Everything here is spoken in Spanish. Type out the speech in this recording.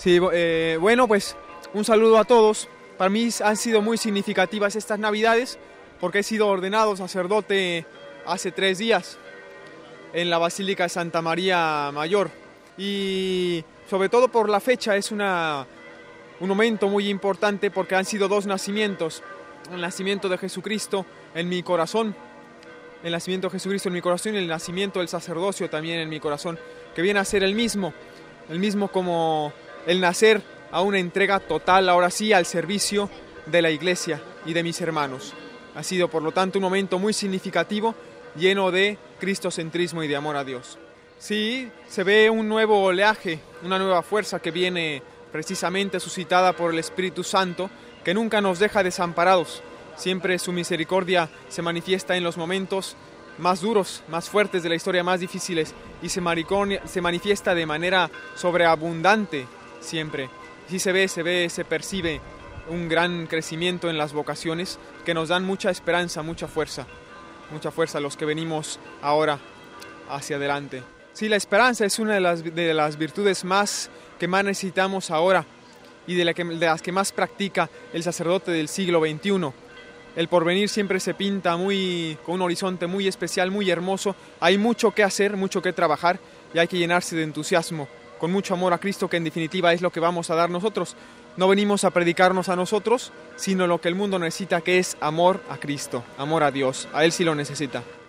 Sí, bueno, pues un saludo a todos. Para mí han sido muy significativas estas Navidades porque he sido ordenado sacerdote hace 3 días en la Basílica de Santa María Mayor. Y sobre todo por la fecha es un momento muy importante porque han sido 2 nacimientos. El nacimiento de Jesucristo en mi corazón, el nacimiento de Jesucristo en mi corazón y el nacimiento del sacerdocio también en mi corazón, que viene a ser el mismo como el nacer a una entrega total, ahora sí, al servicio de la Iglesia y de mis hermanos. Ha sido, por lo tanto, un momento muy significativo, lleno de cristocentrismo y de amor a Dios. Sí, se ve un nuevo oleaje, una nueva fuerza que viene precisamente suscitada por el Espíritu Santo, que nunca nos deja desamparados. Siempre su misericordia se manifiesta en los momentos más duros, más fuertes de la historia, más difíciles, y se manifiesta de manera sobreabundante siempre. Sí se percibe un gran crecimiento en las vocaciones que nos dan mucha esperanza, mucha fuerza a los que venimos ahora hacia adelante. Sí, la esperanza es una de las virtudes que más necesitamos ahora y de las que más practica el sacerdote del siglo XXI. El porvenir siempre se pinta con un horizonte muy especial, muy hermoso. Hay mucho que hacer, mucho que trabajar y hay que llenarse de entusiasmo, con mucho amor a Cristo, que en definitiva es lo que vamos a dar nosotros. No venimos a predicarnos a nosotros, sino lo que el mundo necesita, que es amor a Cristo, amor a Dios. A Él sí lo necesita.